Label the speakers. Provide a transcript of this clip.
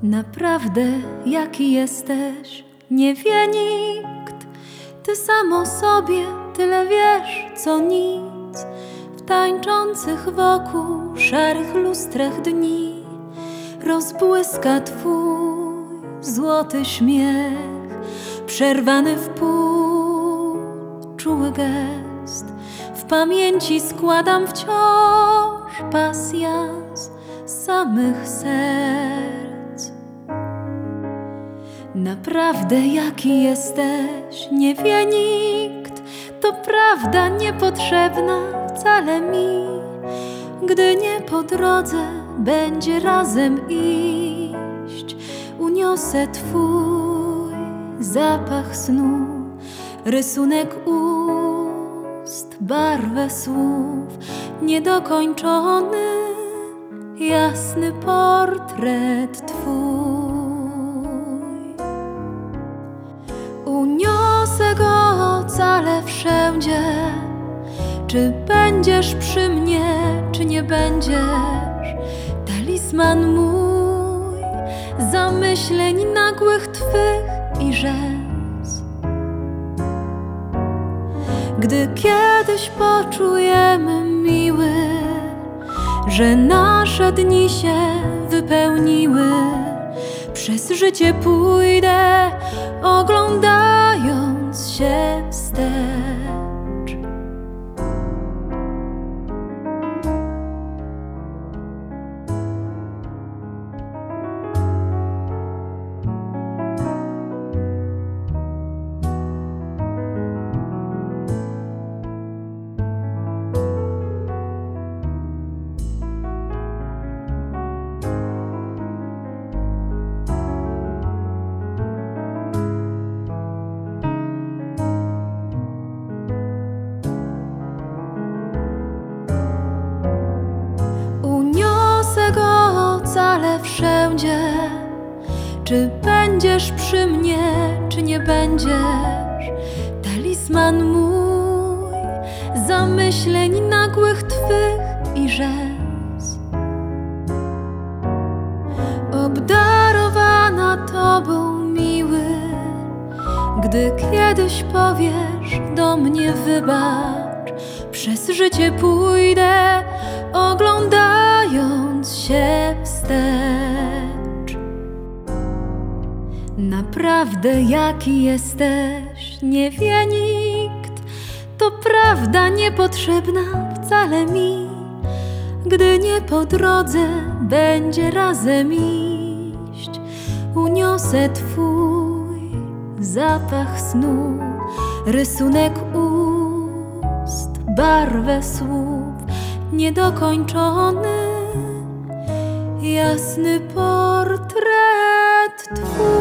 Speaker 1: Naprawdę jaki jesteś, nie wie nikt. Ty sam o sobie tyle wiesz, co nic. W tańczących wokół szarych lustrach dni rozbłyska twój złoty śmiech, przerwany w pół czuły gest. W pamięci składam wciąż pasjans samych serc. Naprawdę jaki jesteś, nie wie nikt. To prawda niepotrzebna wcale mi, gdy nie po drodze będzie razem iść. Uniosę twój zapach snu, rysunek ust, barwę słów, niedokończony, jasny portret twój. Uniosę go ocalę wszędzie. Czy będziesz przy mnie, czy nie będziesz? Talizman mój, zamyśleń nagłych twych i rzez. Gdy kiedyś poczujemy, miły, że nasze dni się wypełniły, przez życie pójdę, oglądając się wstecz. Ocalę wszędzie. Czy będziesz przy mnie, czy nie będziesz? Talizman mój, zamyśleń nagłych twych i rzez. Obdarowana tobą, miły, gdy kiedyś powiesz do mnie wybacz, przez życie pójdę, oglądając się wstecz. Naprawdę jaki jesteś, nie wie nikt. To prawda niepotrzebna wcale mi, gdy nie po drodze będzie razem iść. Uniosę twój zapach snu, rysunek ust, barwę słów, niedokończony, jasny portret twój.